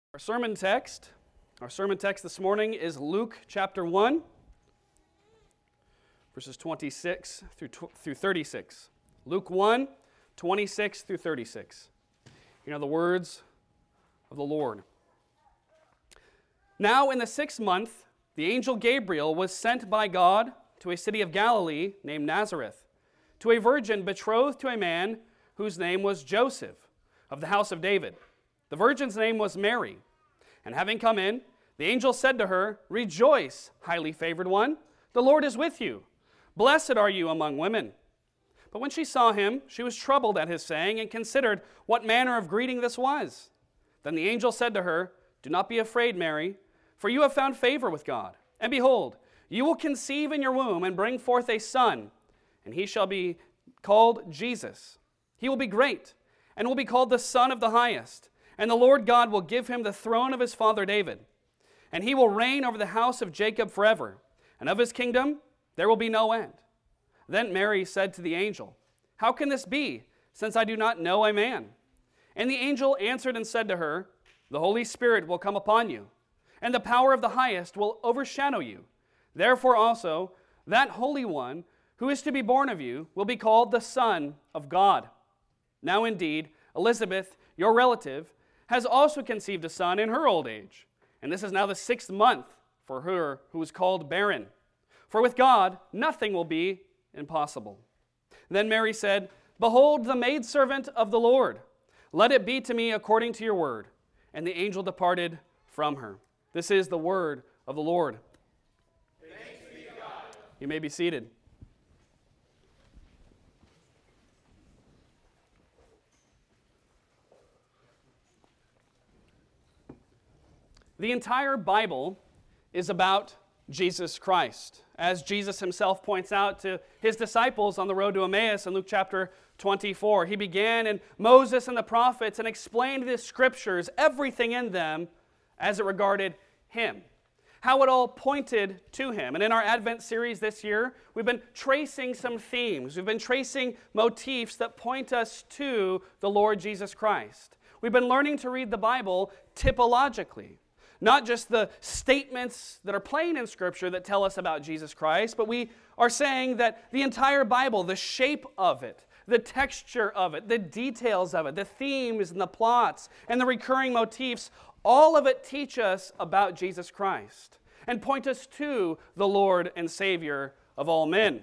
Our sermon text this morning is Luke chapter 1, verses 26 through 36. Luke 1, 26 through 36. You know the words of the Lord. Now in the 6th month, the angel Gabriel was sent by God to a city of Galilee named Nazareth, to a virgin betrothed to a man whose name was Joseph, of the house of David. The virgin's name was Mary. And having come in, the angel said to her, "Rejoice, highly favored one, the Lord is with you. Blessed are you among women." But when she saw him, she was troubled at his saying and considered what manner of greeting this was. Then the angel said to her, "Do not be afraid, Mary, for you have found favor with God. And behold, you will conceive in your womb and bring forth a son, and he shall be called Jesus. He will be great, and will be called the Son of the Highest. And the Lord God will give him the throne of his father David. And he will reign over the house of Jacob forever. And of his kingdom there will be no end." Then Mary said to the angel, "How can this be, since I do not know a man?" And the angel answered and said to her, "The Holy Spirit will come upon you, and the power of the Highest will overshadow you. Therefore also, that Holy One who is to be born of you will be called the Son of God. Now indeed, Elizabeth, your relative, has also conceived a son in her old age, and this is now the 6th month for her who is called barren. For with God nothing will be impossible." Then Mary said, "Behold the maidservant of the Lord. Let it be to me according to your word." And the angel departed from her. This is the word of the Lord. Thanks be to God. You may be seated. The entire Bible is about Jesus Christ, as Jesus himself points out to his disciples on the road to Emmaus in Luke chapter 24. He began in Moses and the prophets and explained the scriptures, everything in them, as it regarded him, how it all pointed to him. And in our Advent series this year, we've been tracing some themes. We've been tracing motifs that point us to the Lord Jesus Christ. We've been learning to read the Bible typologically. Not just the statements that are plain in Scripture that tell us about Jesus Christ, but we are saying that the entire Bible, the shape of it, the texture of it, the details of it, the themes and the plots and the recurring motifs, all of it teach us about Jesus Christ and point us to the Lord and Savior of all men.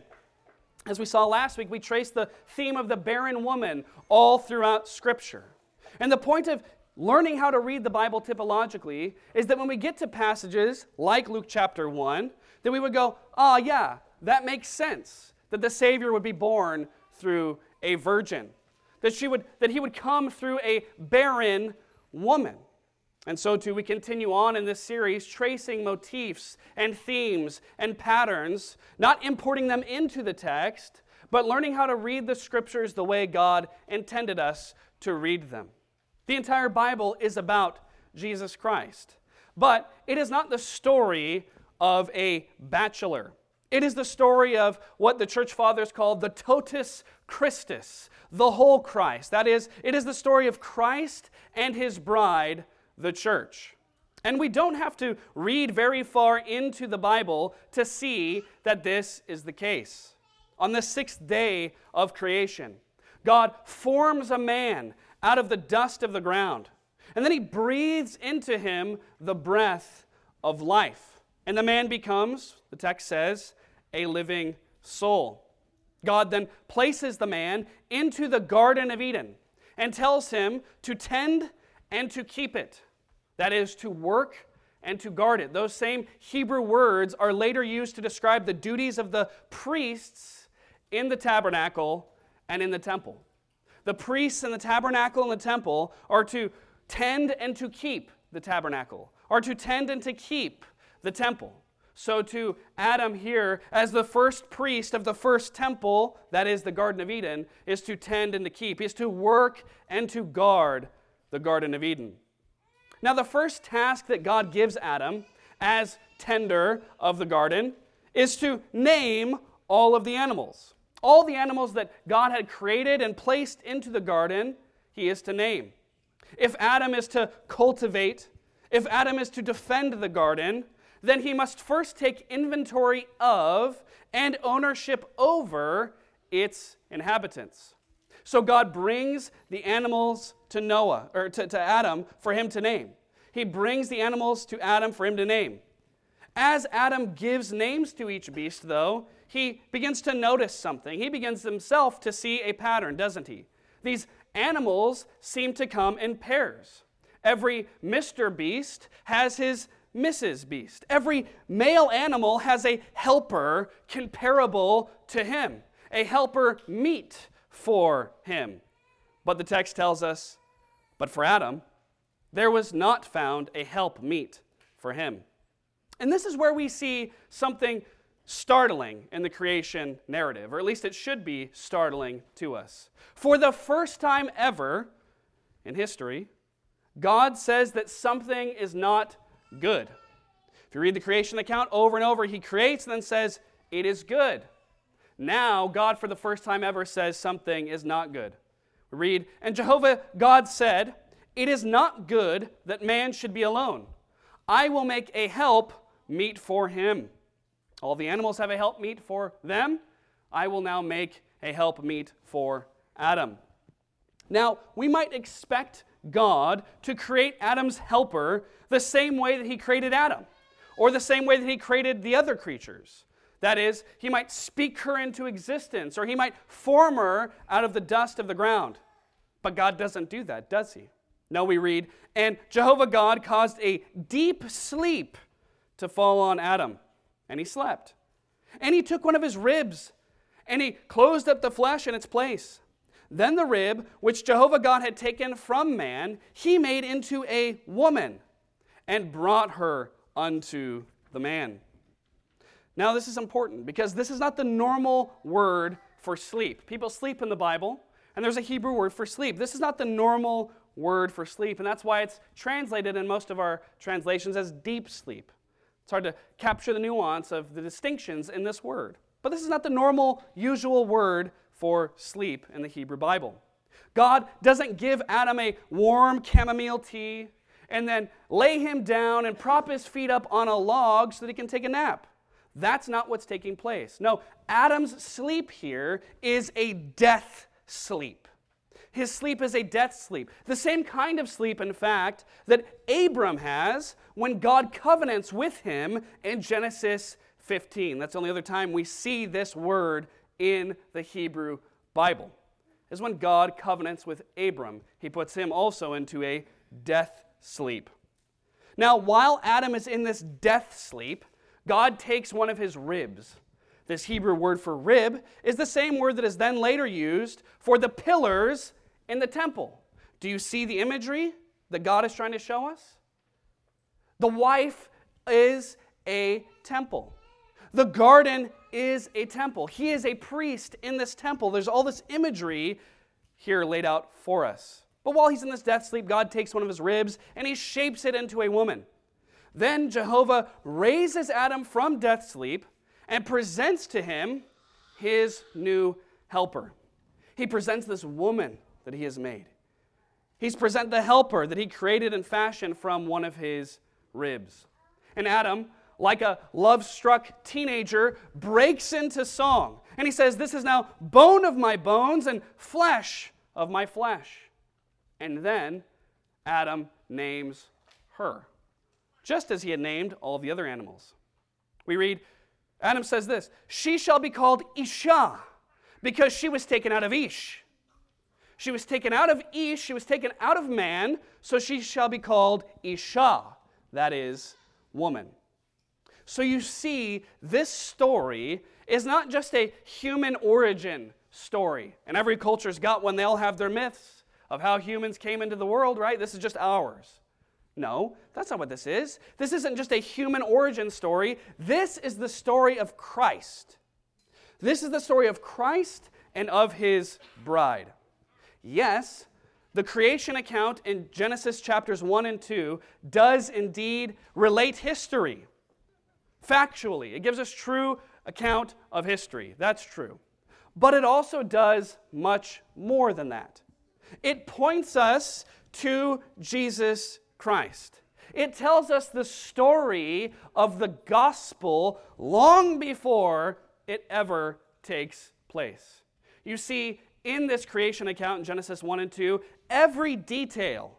As we saw last week, we traced the theme of the barren woman all throughout Scripture. And the point of learning how to read the Bible typologically is that when we get to passages like Luke chapter 1, that we would go, yeah, that makes sense, that the Savior would be born through a virgin, that he would come through a barren woman. And so too, we continue on in this series tracing motifs and themes and patterns, not importing them into the text, but learning how to read the Scriptures the way God intended us to read them. The entire Bible is about Jesus Christ. But it is not the story of a bachelor. It is the story of what the church fathers called the totus Christus, the whole Christ. That is, it is the story of Christ and his bride, the church. And we don't have to read very far into the Bible to see that this is the case. On the 6th day of creation, God forms a man out of the dust of the ground. And then he breathes into him the breath of life. And the man becomes, the text says, a living soul. God then places the man into the Garden of Eden and tells him to tend and to keep it. That is, to work and to guard it. Those same Hebrew words are later used to describe the duties of the priests in the tabernacle and in the temple. The priests in the tabernacle and the temple are to tend and to keep the tabernacle, are to tend and to keep the temple. So to Adam here, as the first priest of the first temple, that is the Garden of Eden, is to tend and to keep, is to work and to guard the Garden of Eden. Now the first task that God gives Adam as tender of the garden is to name all of the animals. All the animals that God had created and placed into the garden, he is to name. If Adam is to cultivate if Adam is to defend the garden, then he must first take inventory of and ownership over its inhabitants. So God brings the animals to Noah, or to Adam for him to name. He brings the animals to Adam for him to name. As Adam gives names to each beast, though, he begins to notice something. He begins himself to see a pattern, doesn't he? These animals seem to come in pairs. Every Mr. Beast has his Mrs. Beast. Every male animal has a helper comparable to him, a helper meet for him. But the text tells us, but for Adam, there was not found a help meet for him. And this is where we see something startling in the creation narrative, or at least it should be startling to us. For the first time ever in history, God says that something is not good. If you read the creation account over and over, he creates and then says, it is good. Now, God for the first time ever says something is not good. We read, and Jehovah God said, it is not good that man should be alone. I will make a help meet for him. All the animals have a help meet for them. I will now make a help meet for Adam. Now, we might expect God to create Adam's helper the same way that he created Adam, or the same way that he created the other creatures. That is, he might speak her into existence, or he might form her out of the dust of the ground. But God doesn't do that, does he? No, we read, and Jehovah God caused a deep sleep to fall on Adam, and he slept. And he took one of his ribs, and he closed up the flesh in its place. Then the rib, which Jehovah God had taken from man, he made into a woman, and brought her unto the man. Now this is important, because this is not the normal word for sleep. People sleep in the Bible, and there's a Hebrew word for sleep. This is not the normal word for sleep, and that's why it's translated in most of our translations as deep sleep. It's hard to capture the nuance of the distinctions in this word. But this is not the normal, usual word for sleep in the Hebrew Bible. God doesn't give Adam a warm chamomile tea and then lay him down and prop his feet up on a log so that he can take a nap. That's not what's taking place. No, Adam's sleep here is a death sleep. His sleep is a death sleep. The same kind of sleep, in fact, that Abram has when God covenants with him in Genesis 15. That's the only other time we see this word in the Hebrew Bible, is when God covenants with Abram. He puts him also into a death sleep. Now, while Adam is in this death sleep, God takes one of his ribs. This Hebrew word for rib is the same word that is then later used for the pillars in the temple. Do you see the imagery that God is trying to show us? The wife is a temple. The garden is a temple. He is a priest in this temple. There's all this imagery here laid out for us. But while he's in this death sleep, God takes one of his ribs and he shapes it into a woman. Then Jehovah raises Adam from death sleep and presents to him his new helper. He presents this woman that he has made. He's present the helper that he created and fashioned from one of his ribs. And Adam, like a love-struck teenager, breaks into song. And he says, this is now bone of my bones and flesh of my flesh. And then Adam names her, just as he had named all the other animals. We read, Adam says this, she shall be called Isha, because she was taken out of Ish. She was taken out of Ish, she was taken out of man, so she shall be called Isha, that is, woman. So you see, this story is not just a human origin story. And every culture's got one, they all have their myths of how humans came into the world, right? This is just ours. No, that's not what this is. This isn't just a human origin story. This is the story of Christ. This is the story of Christ and of his bride. Yes, the creation account in Genesis chapters 1 and 2 does indeed relate history. Factually, it gives us true account of history. That's true. But it also does much more than that. It points us to Jesus Christ. It tells us the story of the gospel long before it ever takes place. You see, in this creation account in Genesis 1 and 2, every detail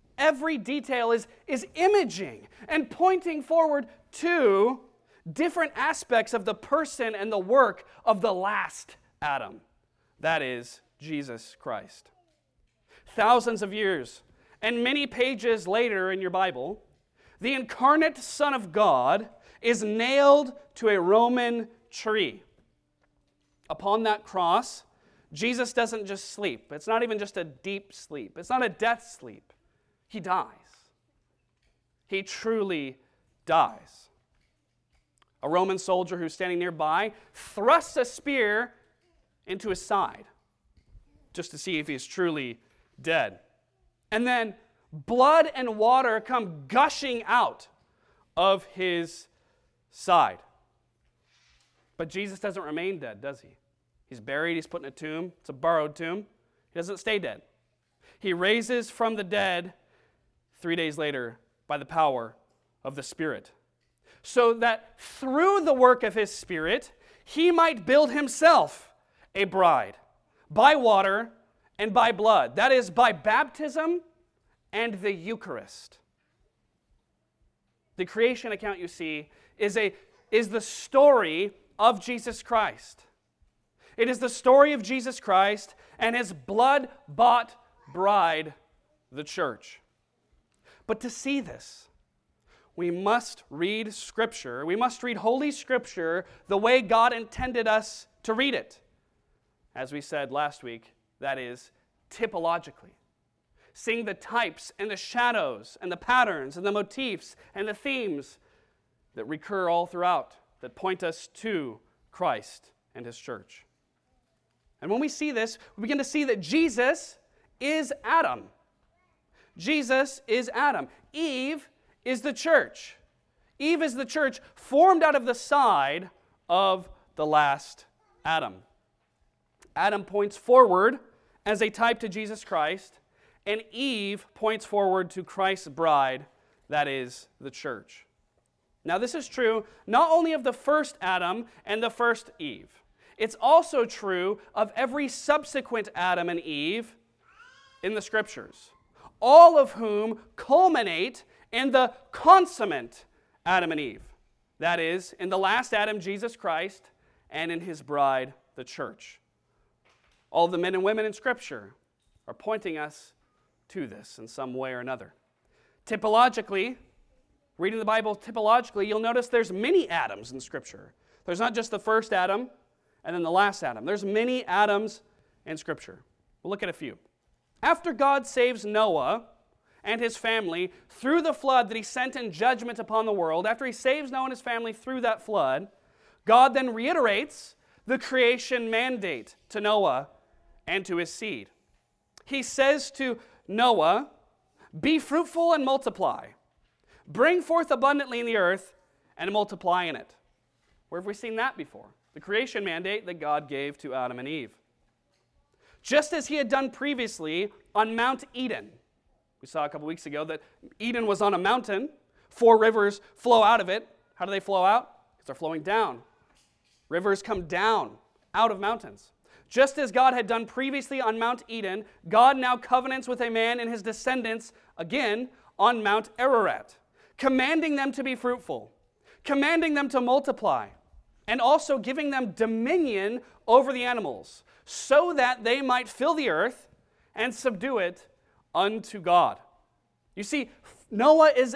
is imaging and pointing forward to different aspects of the person and the work of the last Adam. That is Jesus Christ. Thousands of years and many pages later in your Bible, the incarnate Son of God is nailed to a Roman tree. Upon that cross, Jesus doesn't just sleep. It's not even just a deep sleep. It's not a death sleep. He dies. He truly dies. A Roman soldier who's standing nearby thrusts a spear into his side just to see if he's truly dead. And then blood and water come gushing out of his side. But Jesus doesn't remain dead, does he? He's buried, he's put in a tomb. It's a borrowed tomb. He doesn't stay dead. He raises from the dead 3 days later by the power of the Spirit, so that through the work of his Spirit, he might build himself a bride by water and by blood. That is, by baptism and the Eucharist. The creation account, you see, is the story of Jesus Christ. It is the story of Jesus Christ and his blood-bought bride, the church. But to see this, we must read Scripture. We must read Holy Scripture the way God intended us to read it. As we said last week, that is, typologically. Seeing the types and the shadows and the patterns and the motifs and the themes that recur all throughout, that point us to Christ and his church. And when we see this, we begin to see that Jesus is Adam. Jesus is Adam. Eve is the church. Eve is the church formed out of the side of the last Adam. Adam points forward as a type to Jesus Christ, and Eve points forward to Christ's bride, that is, the church. Now, this is true not only of the first Adam and the first Eve. It's also true of every subsequent Adam and Eve in the Scriptures, all of whom culminate in the consummate Adam and Eve. That is, in the last Adam, Jesus Christ, and in his bride, the church. All the men and women in Scripture are pointing us to this in some way or another. Typologically, reading the Bible typologically, you'll notice there's many Adams in Scripture. There's not just the first Adam and then the last Adam. There's many Adams in Scripture. We'll look at a few. After God saves Noah and his family through the flood that he sent in judgment upon the world, after he saves Noah and his family through that flood, God then reiterates the creation mandate to Noah and to his seed. He says to Noah, "Be fruitful and multiply. Bring forth abundantly in the earth and multiply in it." Where have we seen that before? The creation mandate that God gave to Adam and Eve. Just as he had done previously on Mount Eden. We saw a couple weeks ago that Eden was on a mountain. 4 rivers flow out of it. How do they flow out? Because they're flowing down. Rivers come down out of mountains. Just as God had done previously on Mount Eden, God now covenants with a man and his descendants again on Mount Ararat, commanding them to be fruitful, commanding them to multiply, and also giving them dominion over the animals, so that they might fill the earth and subdue it unto God. You see, Noah is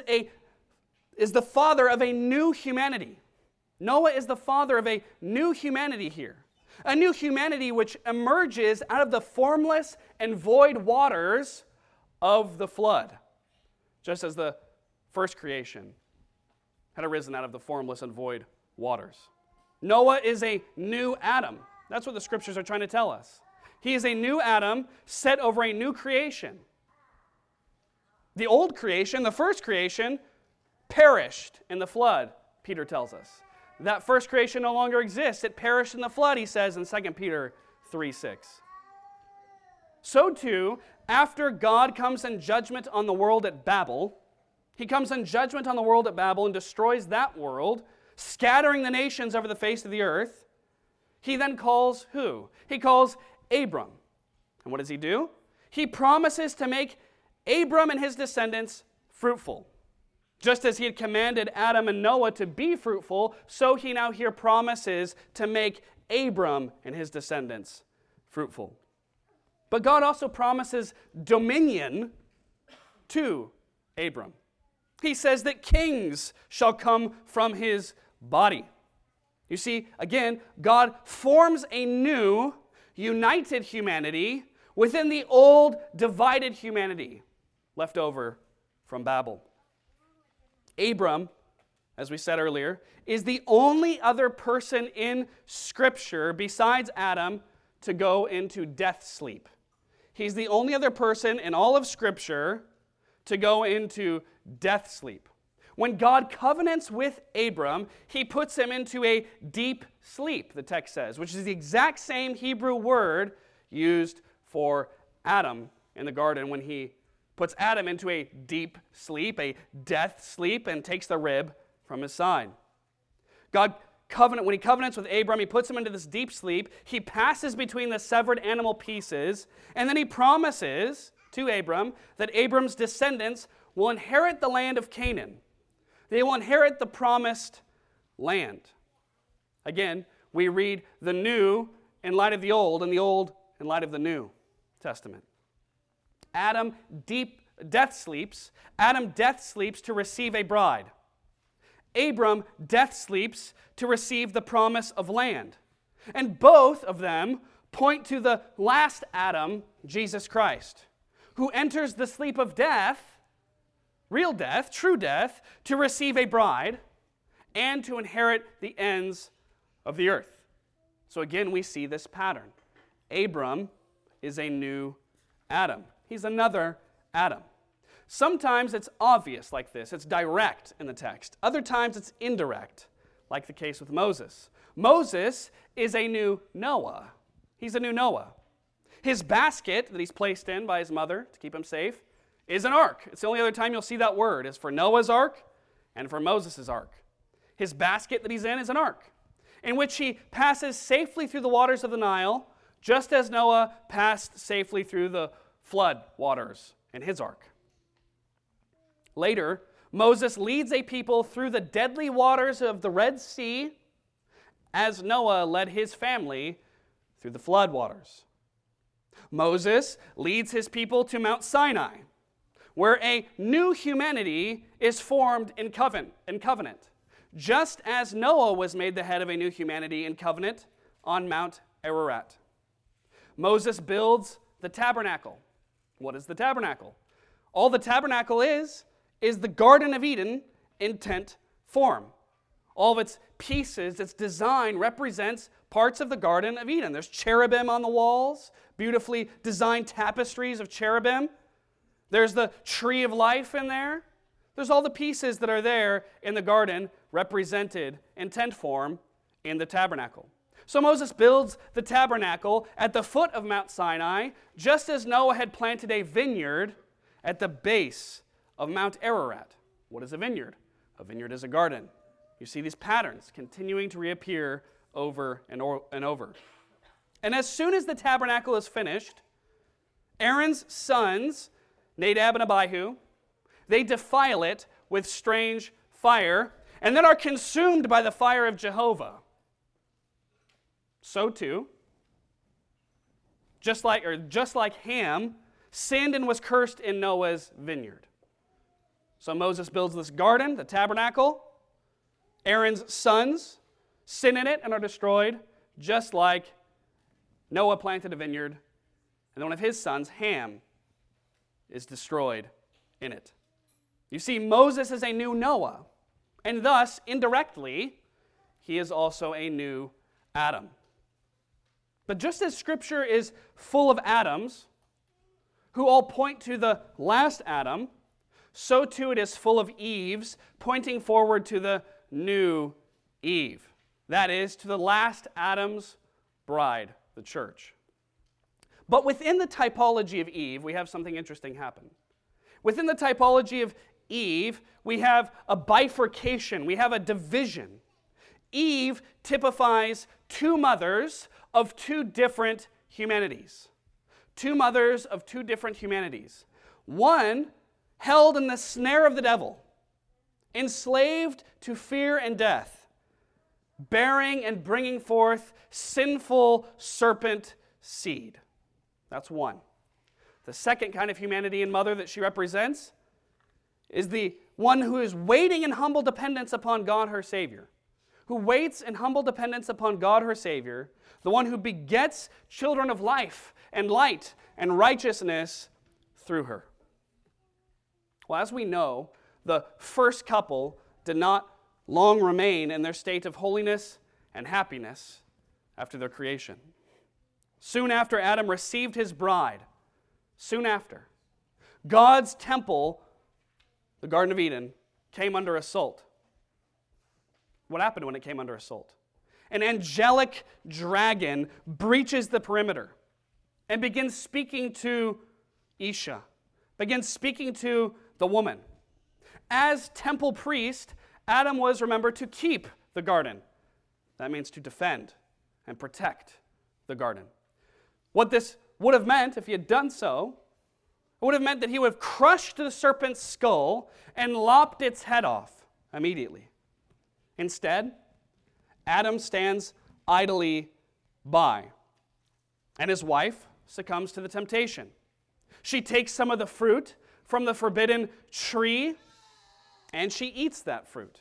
the father of a new humanity. Noah is the father of a new humanity here. A new humanity which emerges out of the formless and void waters of the flood, just as the first creation had arisen out of the formless and void waters. Noah is a new Adam. That's what the Scriptures are trying to tell us. He is a new Adam set over a new creation. The old creation, the first creation, perished in the flood, Peter tells us. That first creation no longer exists. It perished in the flood, he says in 2 Peter 3:6. So too, after God comes in judgment on the world at Babel, He comes in judgment on the world at Babel and destroys that world, scattering the nations over the face of the earth. He then calls who? He calls Abram. And what does he do? He promises to make Abram and his descendants fruitful. Just as he had commanded Adam and Noah to be fruitful, so he now here promises to make Abram and his descendants fruitful. But God also promises dominion to Abram. He says that kings shall come from his body. You see, again, God forms a new, united humanity within the old, divided humanity left over from Babel. Abram, as we said earlier, is the only other person in Scripture besides Adam to go into death sleep. He's the only other person in all of Scripture to go into death sleep. When God covenants with Abram, he puts him into a deep sleep, the text says, which is the exact same Hebrew word used for Adam in the garden when he puts Adam into a deep sleep, a death sleep, and takes the rib from his side. When he covenants with Abram, he puts him into this deep sleep. He passes between the severed animal pieces, and then he promises to Abram that Abram's descendants will inherit the land of Canaan. They will inherit the promised land. Again, we read the new in light of the old, and the old in light of the New Testament. Adam death sleeps to receive a bride. Abram death sleeps to receive the promise of land. And both of them point to the last Adam, Jesus Christ, who enters the sleep of death, real death, true death, to receive a bride and to inherit the ends of the earth. So again, we see this pattern. Abram is a new Adam. He's another Adam. Sometimes it's obvious like this. It's direct in the text. Other times it's indirect, like the case with Moses. Moses is a new Noah. He's a new Noah. His basket that he's placed in by his mother to keep him safe is an ark. It's the only other time you'll see that word is for Noah's ark and for Moses' ark. His basket that he's in is an ark, in which he passes safely through the waters of the Nile, just as Noah passed safely through the flood waters in his ark. Later, Moses leads a people through the deadly waters of the Red Sea as Noah led his family through the flood waters. Moses leads his people to Mount Sinai, where a new humanity is formed in covenant, just as Noah was made the head of a new humanity in covenant on Mount Ararat. Moses builds the tabernacle. What is the tabernacle? All the tabernacle is the Garden of Eden in tent form. All of its pieces, its design represents parts of the Garden of Eden. There's cherubim on the walls, beautifully designed tapestries of cherubim. There's the tree of life in there. There's all the pieces that are there in the garden represented in tent form in the tabernacle. So Moses builds the tabernacle at the foot of Mount Sinai, just as Noah had planted a vineyard at the base of Mount Ararat. What is a vineyard? A vineyard is a garden. You see these patterns continuing to reappear over and over. And as soon as the tabernacle is finished, Aaron's sons, Nadab and Abihu, they defile it with strange fire and then are consumed by the fire of Jehovah. So too, just like Ham sinned and was cursed in Noah's vineyard. So Moses builds this garden, the tabernacle. Aaron's sons sin in it and are destroyed, just like Noah planted a vineyard, and then one of his sons, Ham, is destroyed in it. You see, Moses is a new Noah, and thus, indirectly, he is also a new Adam. But just as Scripture is full of Adams, who all point to the last Adam, so too it is full of Eves, pointing forward to the new Eve. That is, to the last Adam's bride, the church. But within the typology of Eve, we have something interesting happen. Within the typology of Eve, we have a bifurcation, we have a division. Eve typifies two mothers of two different humanities. Two mothers of two different humanities. One held in the snare of the devil, enslaved to fear and death, bearing and bringing forth sinful serpent seed. That's one. The second kind of humanity and mother that she represents is the one who is waiting in humble dependence upon God, her Savior. Who waits in humble dependence upon God, her Savior, the one who begets children of life and light and righteousness through her. Well, as we know, the first couple did not long remain in their state of holiness and happiness after their creation. Soon after Adam received his bride, soon after, God's temple, the Garden of Eden, came under assault. What happened when it came under assault? An angelic dragon breaches the perimeter and begins speaking to Isha, begins speaking to the woman. As temple priest, Adam was, remember, to keep the garden. That means to defend and protect the garden. What this would have meant, if he had done so, it would have meant that he would have crushed the serpent's skull and lopped its head off immediately. Instead, Adam stands idly by, and his wife succumbs to the temptation. She takes some of the fruit from the forbidden tree, and she eats that fruit.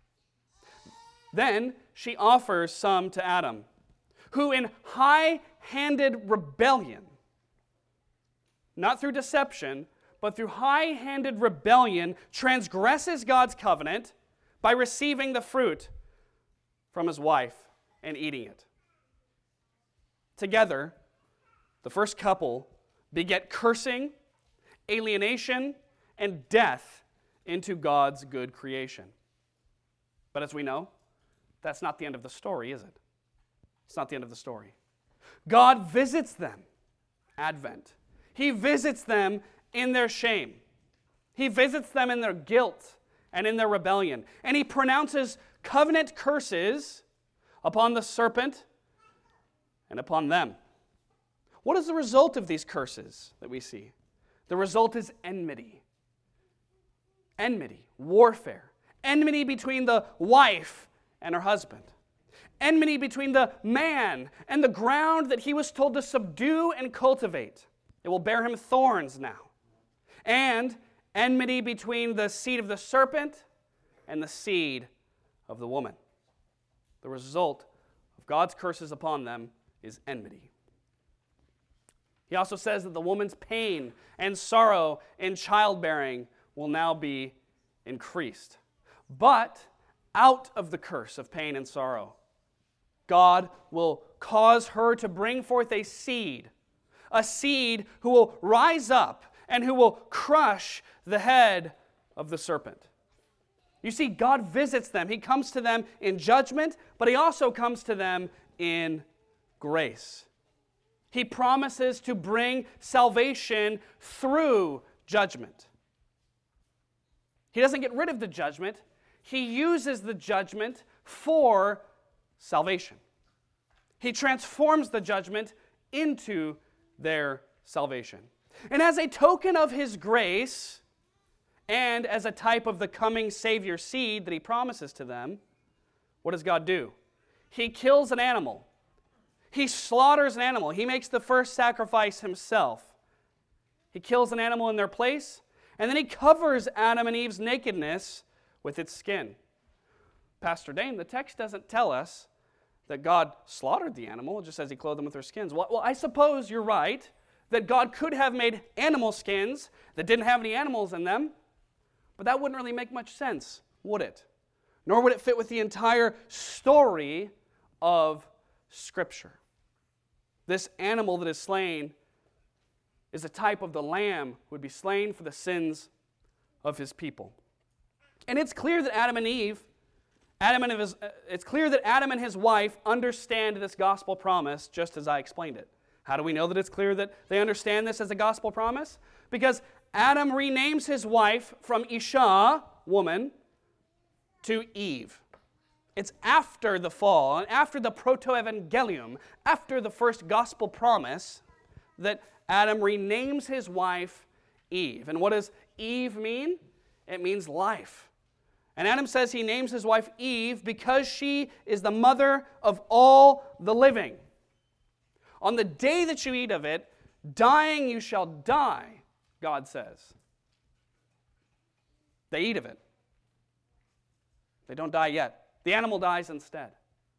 Then she offers some to Adam, who in high-handed rebellion, not through deception, but through high-handed rebellion, transgresses God's covenant by receiving the fruit from his wife and eating it. Together, the first couple beget cursing, alienation, and death into God's good creation. But as we know, that's not the end of the story, is it? It's not the end of the story. God visits them, Advent. He visits them in their shame. He visits them in their guilt and in their rebellion. And he pronounces covenant curses upon the serpent and upon them. What is the result of these curses that we see? The result is enmity. Enmity, warfare. Enmity between the wife and her husband. Enmity between the man and the ground that he was told to subdue and cultivate. It will bear him thorns now. And enmity between the seed of the serpent and the seed of the woman. The result of God's curses upon them is enmity. He also says that the woman's pain and sorrow in childbearing will now be increased. But out of the curse of pain and sorrow, God will cause her to bring forth a seed who will rise up and who will crush the head of the serpent. You see, God visits them. He comes to them in judgment, but he also comes to them in grace. He promises to bring salvation through judgment. He doesn't get rid of the judgment. He uses the judgment for salvation. He transforms the judgment into their salvation. And as a token of his grace, and as a type of the coming Savior seed that he promises to them, what does God do? He kills an animal. He slaughters an animal. He makes the first sacrifice himself. He kills an animal in their place, and then he covers Adam and Eve's nakedness with its skin. Pastor Dane, the text doesn't tell us that God slaughtered the animal. It just says he clothed them with their skins. Well, I suppose you're right that God could have made animal skins that didn't have any animals in them, but that wouldn't really make much sense, would it? Nor would it fit with the entire story of Scripture. This animal that is slain is a type of the lamb who would be slain for the sins of his people. And it's clear that Adam and his wife understand this gospel promise just as I explained it. How do we know that it's clear that they understand this as a gospel promise? Because Adam renames his wife from Isha, woman, to Eve. It's after the fall and after the proto-evangelium, after the first gospel promise, that Adam renames his wife Eve. And what does Eve mean? It means life. And Adam says he names his wife Eve because she is the mother of all the living. On the day that you eat of it, dying you shall die, God says. They eat of it. They don't die yet. The animal dies instead.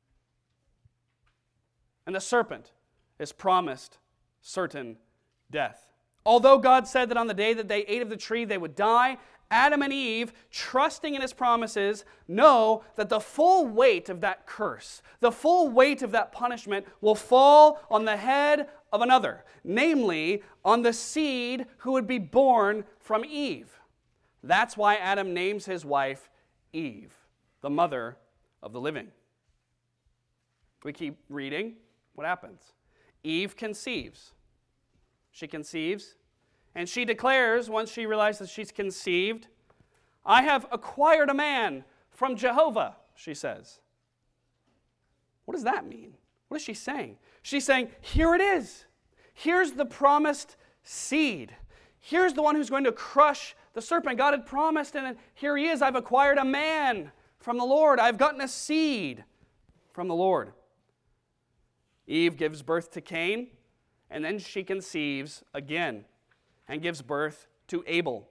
And the serpent is promised certain death. Although God said that on the day that they ate of the tree they would die, Adam and Eve, trusting in his promises, know that the full weight of that curse, the full weight of that punishment will fall on the head of another, namely on the seed who would be born from Eve. That's why Adam names his wife Eve, the mother of the living. We keep reading. What happens? Eve conceives. She conceives, and she declares, once she realizes she's conceived, I have acquired a man from Jehovah, she says. What does that mean? What is she saying? She's saying, here it is. Here's the promised seed. Here's the one who's going to crush the serpent. God had promised, and here he is. I've acquired a man from the Lord. I've gotten a seed from the Lord. Eve gives birth to Cain, and then she conceives again and gives birth to Abel.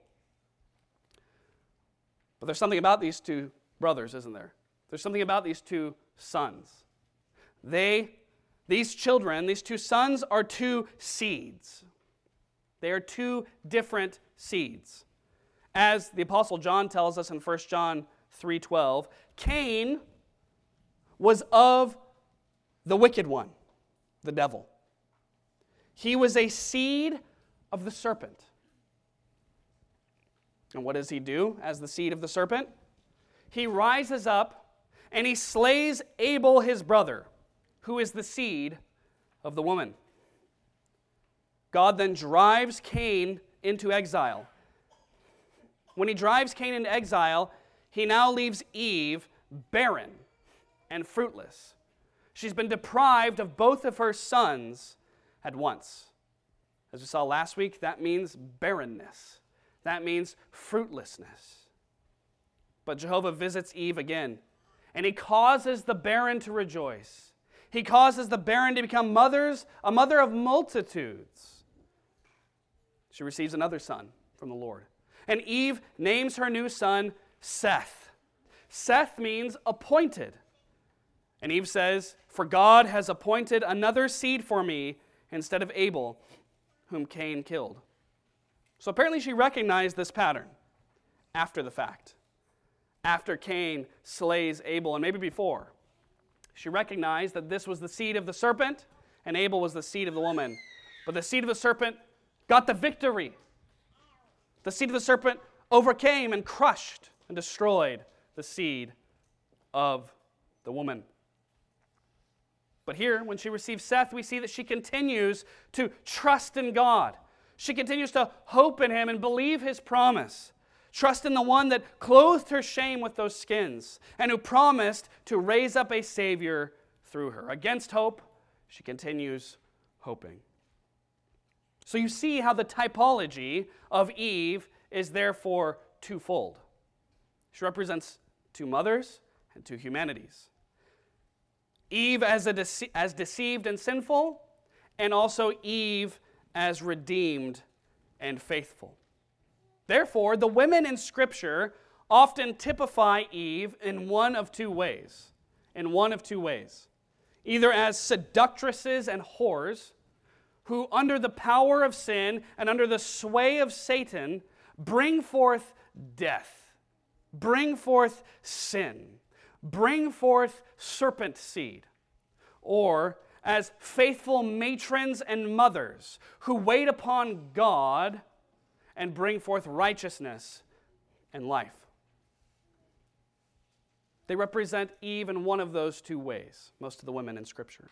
But there's something about these two brothers, isn't there? There's something about these two sons. These children, these two sons, are two seeds. They are two different seeds. As the Apostle John tells us in 1 John 3:12, Cain was of the wicked one, the devil. He was a seed of the serpent. And what does he do as the seed of the serpent? He rises up and he slays Abel, his brother, who is the seed of the woman. God then drives Cain into exile. When he drives Cain into exile, he now leaves Eve barren and fruitless. She's been deprived of both of her sons at once. As we saw last week, that means barrenness. That means fruitlessness. But Jehovah visits Eve again, and he causes the barren to rejoice. He causes the barren to become a mother of multitudes. She receives another son from the Lord. And Eve names her new son Seth. Seth means appointed. And Eve says, for God has appointed another seed for me instead of Abel, whom Cain killed. So apparently she recognized this pattern after the fact. After Cain slays Abel, and maybe before, she recognized that this was the seed of the serpent and Abel was the seed of the woman. But the seed of the serpent got the victory. The seed of the serpent overcame and crushed and destroyed the seed of the woman. But here, when she receives Seth, we see that she continues to trust in God. She continues to hope in him and believe his promise. Trust in the one that clothed her shame with those skins and who promised to raise up a Savior through her. Against hope, she continues hoping. So you see how the typology of Eve is therefore twofold. She represents two mothers and two humanities. Eve as deceived and sinful, and also Eve as redeemed and faithful. Therefore, the women in Scripture often typify Eve in one of two ways. Either as seductresses and whores, who under the power of sin and under the sway of Satan bring forth death, bring forth sin, bring forth serpent seed, or as faithful matrons and mothers who wait upon God and bring forth righteousness and life. They represent Eve in one of those two ways, most of the women in Scripture.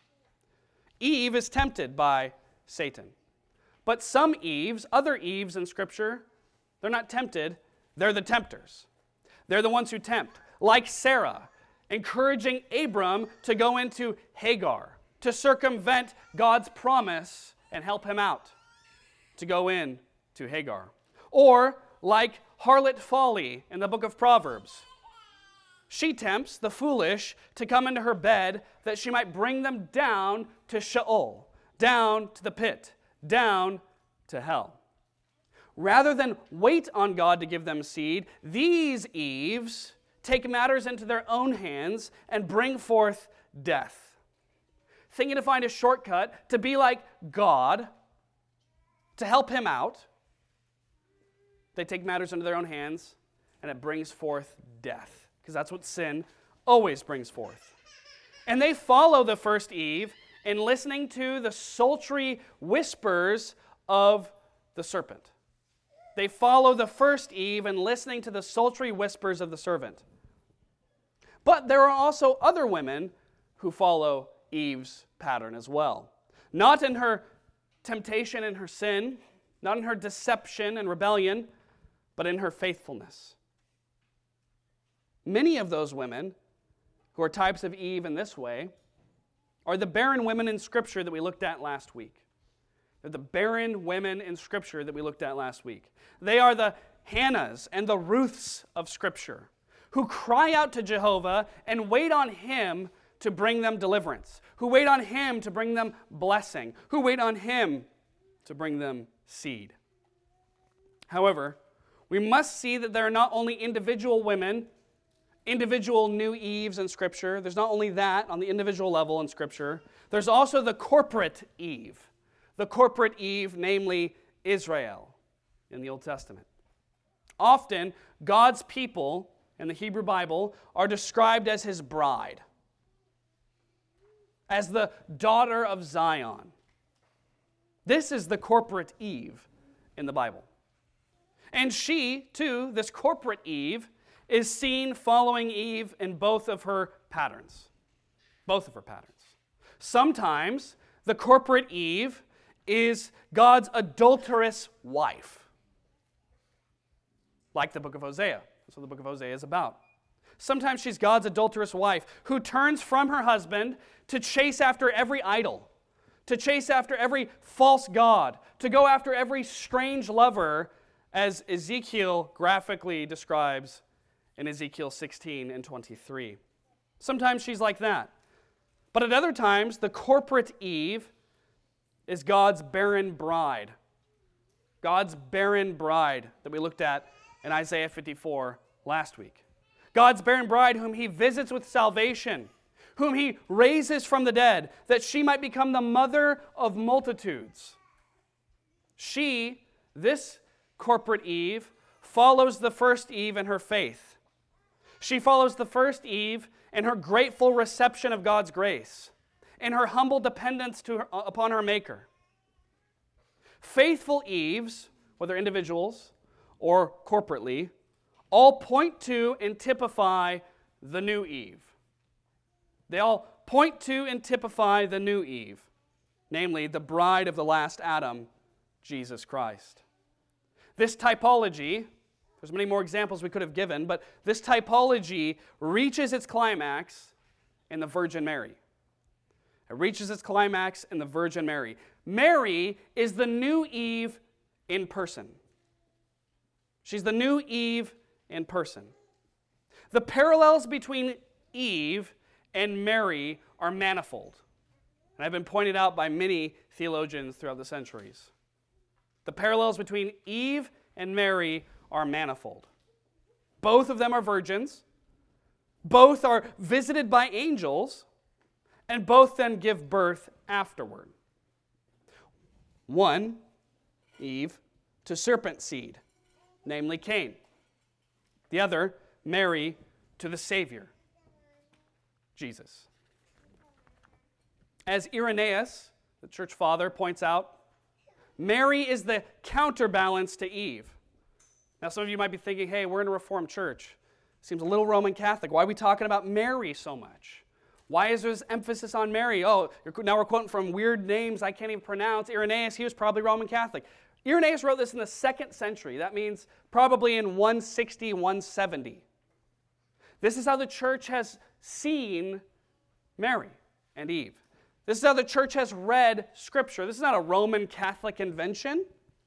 Eve is tempted by Satan. But some Eves, other Eves in Scripture, They're not tempted, they're the tempters. They're the ones who tempt. Like Sarah, encouraging Abram to go into Hagar, to circumvent God's promise and help him out, to go in to Hagar. Or like harlot Folly in the book of Proverbs. She tempts the foolish to come into her bed that she might bring them down to Sheol, down to the pit, down to hell. Rather than wait on God to give them seed, these Eves take matters into their own hands and bring forth death. Thinking to find a shortcut to be like God, to help him out, they take matters into their own hands and it brings forth death. Because that's what sin always brings forth. And they follow the first Eve in listening to the sultry whispers of the serpent. They follow the first Eve in listening to the sultry whispers of the serpent. But there are also other women who follow Eve's pattern as well. Not in her temptation and her sin, not in her deception and rebellion, but in her faithfulness. Many of those women who are types of Eve in this way are the barren women in Scripture that we looked at last week. They're the barren women in Scripture that we looked at last week. They are the Hannahs and the Ruths of Scripture who cry out to Jehovah and wait on Him to bring them deliverance, who wait on Him to bring them blessing, who wait on Him to bring them seed. However, we must see that there are not only individual women, individual new Eves in Scripture. There's not only that on the individual level in Scripture. There's also the corporate Eve. The corporate Eve, namely Israel in the Old Testament. Often, God's people in the Hebrew Bible are described as His bride, as the daughter of Zion. This is the corporate Eve in the Bible. And she, too, this corporate Eve, is seen following Eve in both of her patterns. Both of her patterns. Sometimes the corporate Eve is God's adulterous wife. Like the book of Hosea. That's what the book of Hosea is about. Sometimes she's God's adulterous wife who turns from her husband to chase after every idol, to chase after every false god, to go after every strange lover, as Ezekiel graphically describes in Ezekiel 16 and 23. Sometimes she's like that. But at other times, the corporate Eve is God's barren bride. God's barren bride that we looked at in Isaiah 54 last week. God's barren bride whom He visits with salvation, whom He raises from the dead, that she might become the mother of multitudes. She, this corporate Eve, follows the first Eve in her faith. She follows the first Eve in her grateful reception of God's grace, in her humble dependence upon her Maker. Faithful Eves, whether individuals or corporately, all point to and typify the new Eve. They all point to and typify the new Eve, namely the bride of the last Adam, Jesus Christ. This typology, there's many more examples we could have given, but this typology reaches its climax in the Virgin Mary. It reaches its climax in the Virgin Mary. Mary is the new Eve in person. She's the new Eve in person. The parallels between Eve and Mary are manifold, and have been pointed out by many theologians throughout the centuries. The parallels between Eve and Mary are manifold. Both of them are virgins. Both are visited by angels, and both then give birth afterward. One, Eve, to serpent seed, namely Cain. The other, Mary, to the Savior, Jesus. As Irenaeus, the church father, points out, Mary is the counterbalance to Eve. Now, some of you might be thinking, hey, we're in a Reformed church. Seems a little Roman Catholic. Why are we talking about Mary so much? Why is there this emphasis on Mary? Oh, now we're quoting from weird names I can't even pronounce. Irenaeus, he was probably Roman Catholic. Irenaeus wrote this in the 2nd century. That means probably in 160, 170. This is how the church has seen Mary and Eve. This is how the church has read Scripture. This is not a Roman Catholic invention.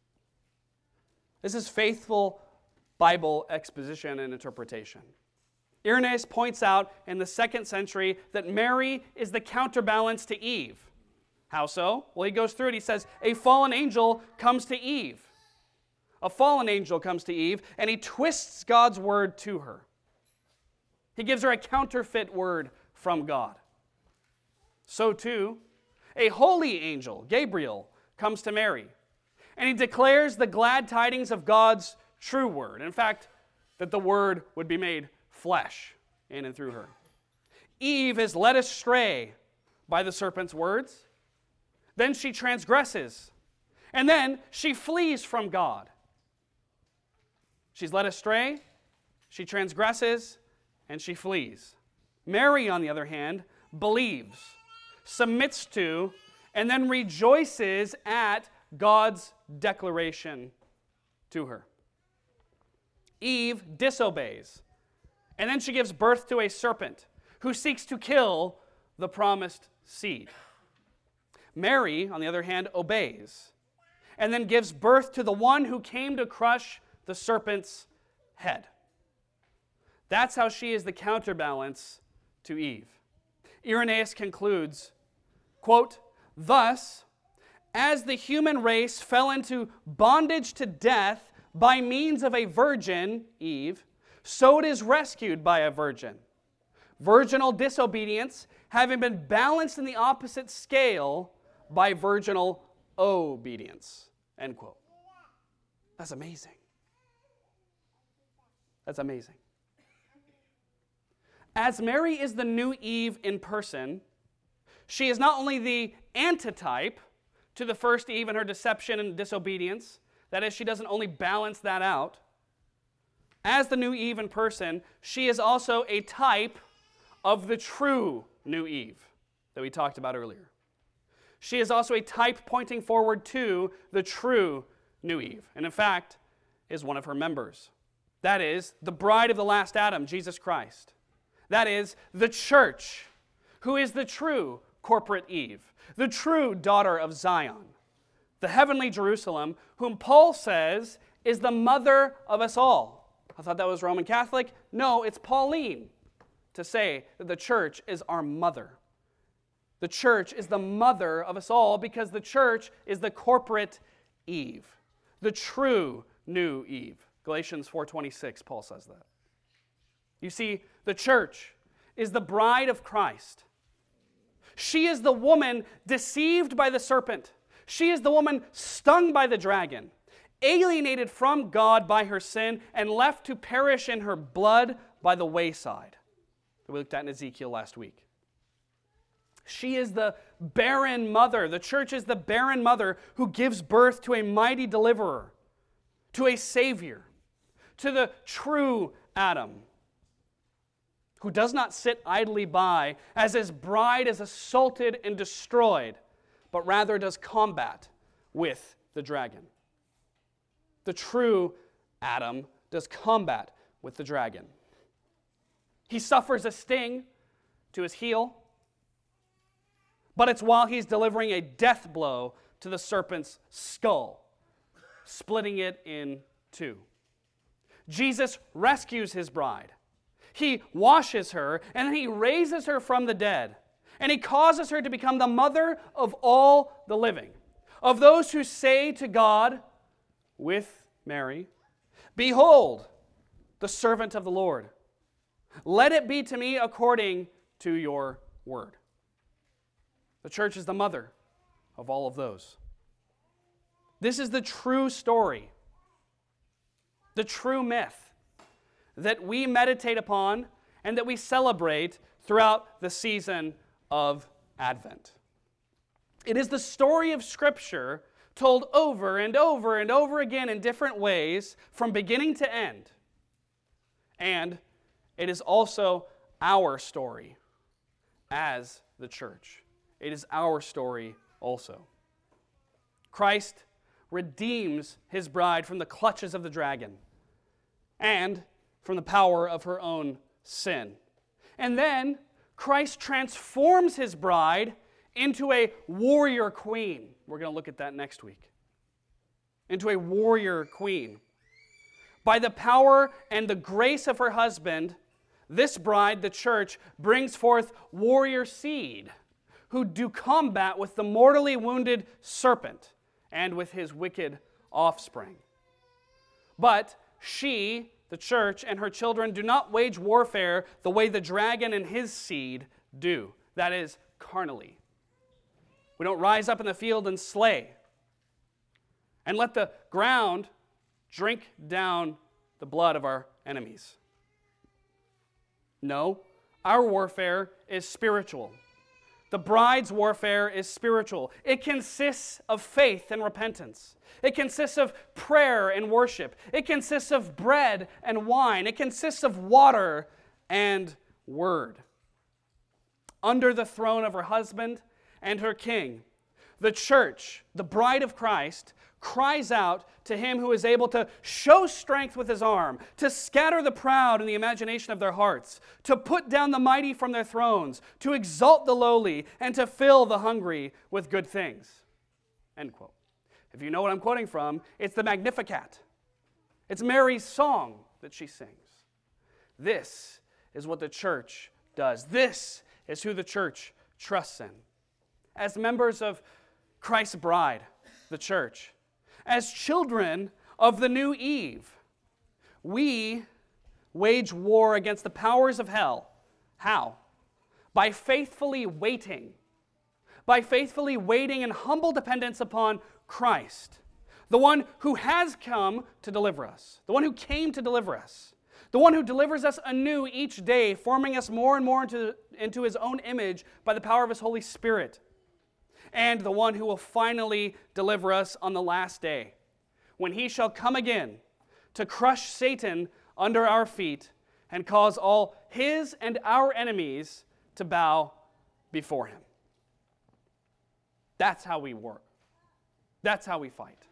This is faithful Bible exposition and interpretation. Irenaeus points out in the 2nd century that Mary is the counterbalance to Eve. How so? Well, he goes through it. He says, a fallen angel comes to Eve. A fallen angel comes to Eve, and he twists God's word to her. He gives her a counterfeit word from God. So too, a holy angel, Gabriel, comes to Mary, and he declares the glad tidings of God's true word. In fact, that the word would be made flesh in and through her. Eve is led astray by the serpent's words. Then she transgresses, and then she flees from God. She's led astray, she transgresses, and she flees. Mary, on the other hand, believes, submits to, and then rejoices at God's declaration to her. Eve disobeys, and then she gives birth to a serpent who seeks to kill the promised seed. Mary, on the other hand, obeys, and then gives birth to the one who came to crush the serpent's head. That's how she is the counterbalance to Eve. Irenaeus concludes, quote, thus, as the human race fell into bondage to death by means of a virgin, Eve, so it is rescued by a virgin. Virginal disobedience having been balanced in the opposite scale by virginal obedience. End quote. That's amazing. That's amazing. As Mary is the new Eve in person, she is not only the antitype to the first Eve in her deception and disobedience, that is, she doesn't only balance that out. As the new Eve in person, she is also a type of the true new Eve that we talked about earlier. She is also a type pointing forward to the true new Eve, and in fact, is one of her members. That is, the bride of the last Adam, Jesus Christ. That is, the church, who is the true corporate Eve, the true daughter of Zion, the heavenly Jerusalem, whom Paul says is the mother of us all. I thought that was Roman Catholic. No, it's Pauline to say that the church is our mother. The church is the mother of us all because the church is the corporate Eve, the true new Eve. Galatians 4:26, Paul says that. You see, the church is the bride of Christ. She is the woman deceived by the serpent. She is the woman stung by the dragon, alienated from God by her sin, and left to perish in her blood by the wayside, that we looked at in Ezekiel last week. She is the barren mother. The church is the barren mother who gives birth to a mighty deliverer, to a Savior, to the true Adam, who does not sit idly by as his bride is assaulted and destroyed, but rather does combat with the dragon. The true Adam does combat with the dragon. He suffers a sting to his heel, but it's while he's delivering a death blow to the serpent's skull, splitting it in two. Jesus rescues his bride. He washes her, and then he raises her from the dead. And he causes her to become the mother of all the living, of those who say to God, with Mary, behold, the servant of the Lord. Let it be to me according to your word. The church is the mother of all of those. This is the true story, the true myth that we meditate upon and that we celebrate throughout the season of Advent. It is the story of Scripture told over and over and over again in different ways from beginning to end. And it is also our story as the church. It is our story also. Christ redeems his bride from the clutches of the dragon and from the power of her own sin. And then Christ transforms his bride into a warrior queen. We're going to look at that next week. Into a warrior queen. By the power and the grace of her husband, this bride, the church, brings forth warrior seed who do combat with the mortally wounded serpent and with his wicked offspring. But she, the church, and her children do not wage warfare the way the dragon and his seed do. That is, carnally. We don't rise up in the field and slay and let the ground drink down the blood of our enemies. No, our warfare is spiritual. The bride's warfare is spiritual. It consists of faith and repentance. It consists of prayer and worship. It consists of bread and wine. It consists of water and word. Under the throne of her husband and her king, the church, the bride of Christ, cries out to him who is able to show strength with his arm, to scatter the proud in the imagination of their hearts, to put down the mighty from their thrones, to exalt the lowly, and to fill the hungry with good things. End quote. If you know what I'm quoting from, it's the Magnificat. It's Mary's song that she sings. This is what the church does. This is who the church trusts in. As members of Christ's bride, the church, as children of the new Eve, we wage war against the powers of hell. How? By faithfully waiting. By faithfully waiting in humble dependence upon Christ, the one who has come to deliver us, the one who came to deliver us, the one who delivers us anew each day, forming us more and more into his own image by the power of his Holy Spirit, and the one who will finally deliver us on the last day, when he shall come again to crush Satan under our feet and cause all his and our enemies to bow before him. That's how we work. That's how we fight.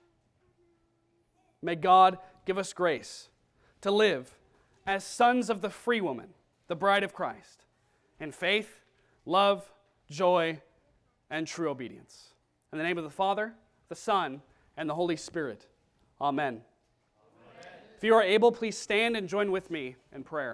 May God give us grace to live as sons of the free woman, the bride of Christ, in faith, love, joy, and true obedience. In the name of the Father, the Son, and the Holy Spirit. Amen. Amen. If you are able, please stand and join with me in prayer.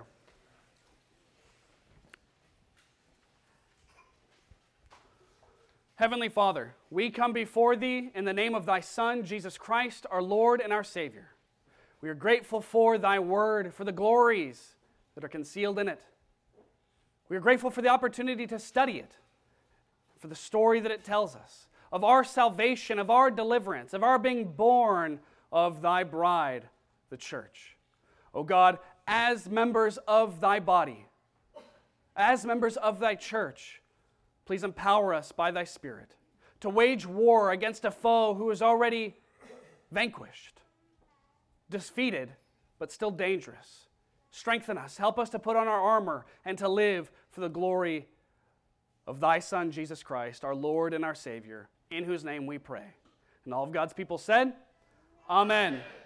Heavenly Father, we come before Thee in the name of Thy Son, Jesus Christ, our Lord and our Savior. We are grateful for Thy Word, for the glories that are concealed in it. We are grateful for the opportunity to study it, for the story that it tells us, of our salvation, of our deliverance, of our being born of Thy bride, the church. O God, as members of Thy body, as members of Thy church, please empower us by Thy Spirit to wage war against a foe who is already vanquished, defeated, but still dangerous. Strengthen us. Help us to put on our armor and to live for the glory of Thy Son, Jesus Christ, our Lord and our Savior, in whose name we pray. And all of God's people said, Amen.